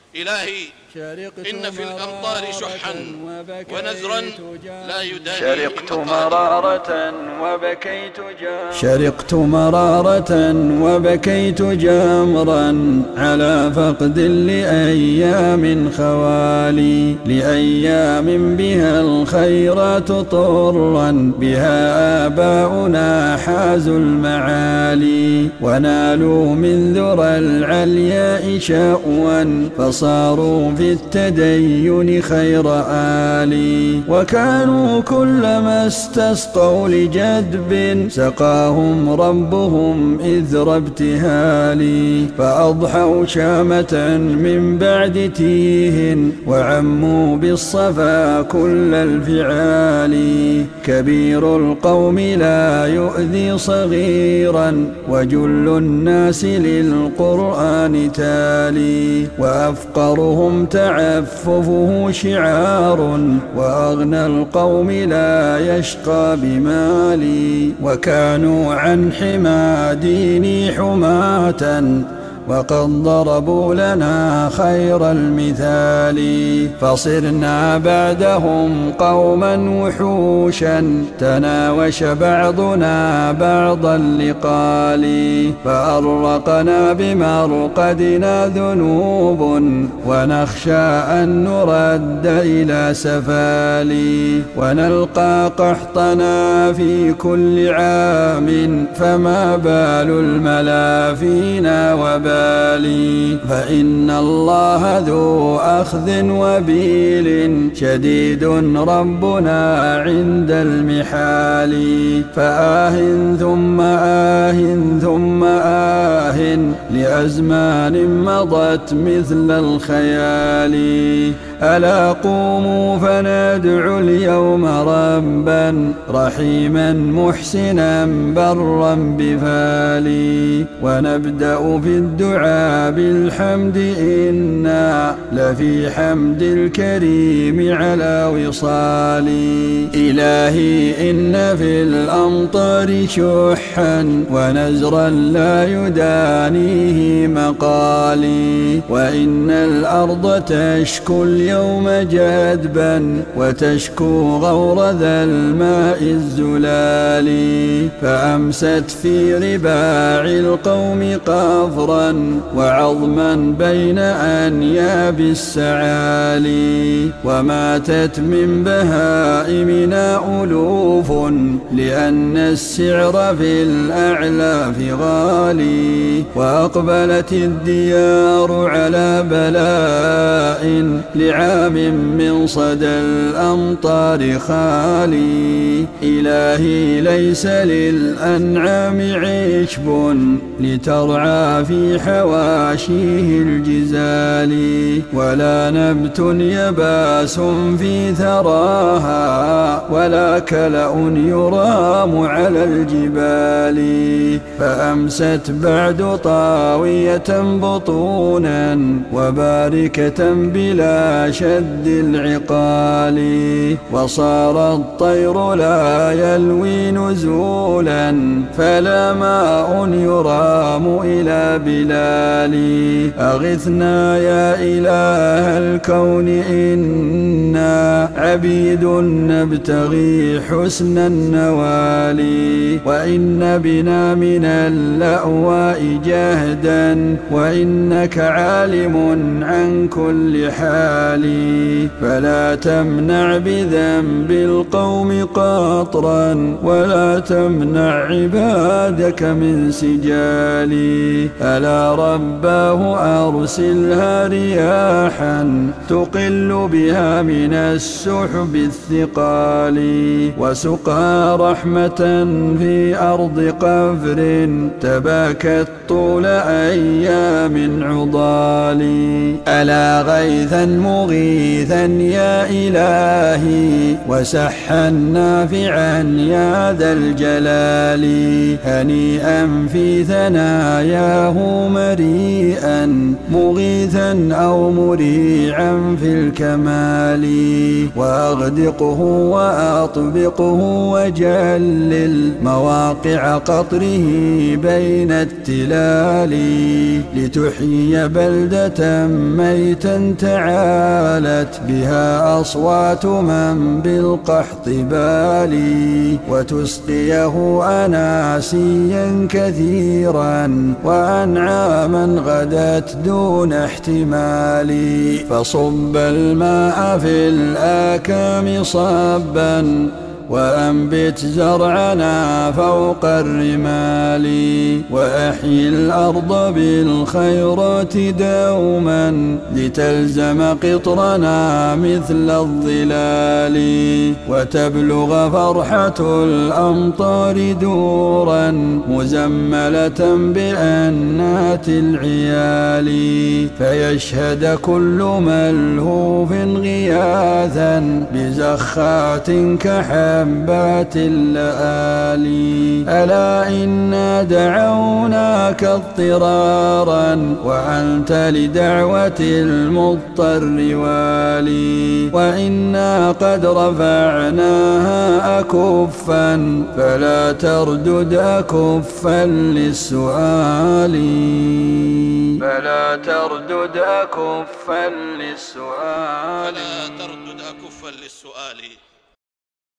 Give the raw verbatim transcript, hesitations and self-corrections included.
إلهي إن في الأمطار شحا ونزرا لا يداني. شرقت مرارة وبكيت جمرا شرقت مرارة وبكيت جمرا على فقد لأيام خوالي، لأيام بها الخيرات طرا، بها آباؤنا حازوا المعالي، ونالوا من ذرى العلياء شأوا، فصاروا في التدين خير آلي، وكانوا كلما استسقوا لجدب سقاهم ربهم إثر ابتهالي، فأضحوا شامة من بعد تيه، وعموا بالصفا كل الفعال، كبير القوم لا يؤذي صغيرا، وجل الناس للقرآن تالي، وأفقرهم تعففه شعار، وأغنى القوم لا يشقى بمالي، وكانوا عن حمى ديني حماة، وقد ضربوا لنا خير المثال، فصرنا بعدهم قوما وحوشا، تناوش بعضنا بعض اللقال، فأرقنا بمرقدنا ذنوب، ونخشى أن نرد إلى سفالي، ونلقى قحطنا في كل عام، فما بال الملا فينا وبال، فإن الله ذو أخذ وبيل شديد ربنا عند المحال، فآه ثم آه ثم آه لأزمان مضت مثل الخيال، ألا قوموا فندعو اليوم ربا رحيما محسنا برا بفالي، ونبدأ في الدعاء بالحمد، إنا لفي حمد الكريم على وصالي. إلهي إن في الأمطار شحا ونزرا لا يدانيه مقالي، وإن الأرض تشكو اليوم جدبا، وتشكو غور ذا الماء الزلال، فأمست في رباع القوم قفرا، وعظما بين أنياب السعالي، وماتت من بهائمنا ألوف، لأن السعر في الأعلاف غالي، وأقبلت الديار على بلاء لعام من صدى الأمطار خالي، إلهي ليس للأنعام عشب لترعى في حواشيه الجزال، ولا نبت يباس في ثراها، ولا كلأ يرام على الجبال، فأمست بعد طاوية بطونا، وباركة بلا شد العقال، وصار الطير لا يلوي نزولا، فلا ماء يرام إلى بلالي، أغثنا يا إله الكون إنا عبيد نبتغي حسن النوال، وإن بنا من اللأواء جهدا، وإنك عالم عن كل حال، فلا تمنع بذنب القوم قطرا، ولا تمنع عبادك من سجالي، ألا رباه أرسلها رياحا تقل بها من السحب الثقال، وسقى رحمة في أرض قفر تباكت طول أيام عضال، ألا غير غيثا مغيثا يا إلهي وسحا نافعا يا ذا الجلال هنيئا في ثناياه مريئا مغيثا أو مريعا في الكمال وأغدقه وأطبقه وجلل مواقع قطره بين التلال لتحيي بلدة ميتا تعالت بها أصوات من بالقحط بالي وتسقيه أناسيا كثيرا وأنعاما غدت دون احتمال فصب الماء في الآكام صبا وأنبت زرعنا فوق الرمال وأحيي الأرض بالخيرات دوما لتلزم قطرنا مثل الظلال وتبلغ فرحة الأمطار دورا مزملة بأنات العيال فيشهد كل ملهوف غياثا بزخات كحب حبات اللآلي ألا إنا دعوناك اضطرارا وأنت لدعوة المضطر والي وإنا قد رفعناها أكفا فلا تردد أكفا للسؤال فلا تردد أكفا للسؤال فلا تردد أكفا للسؤال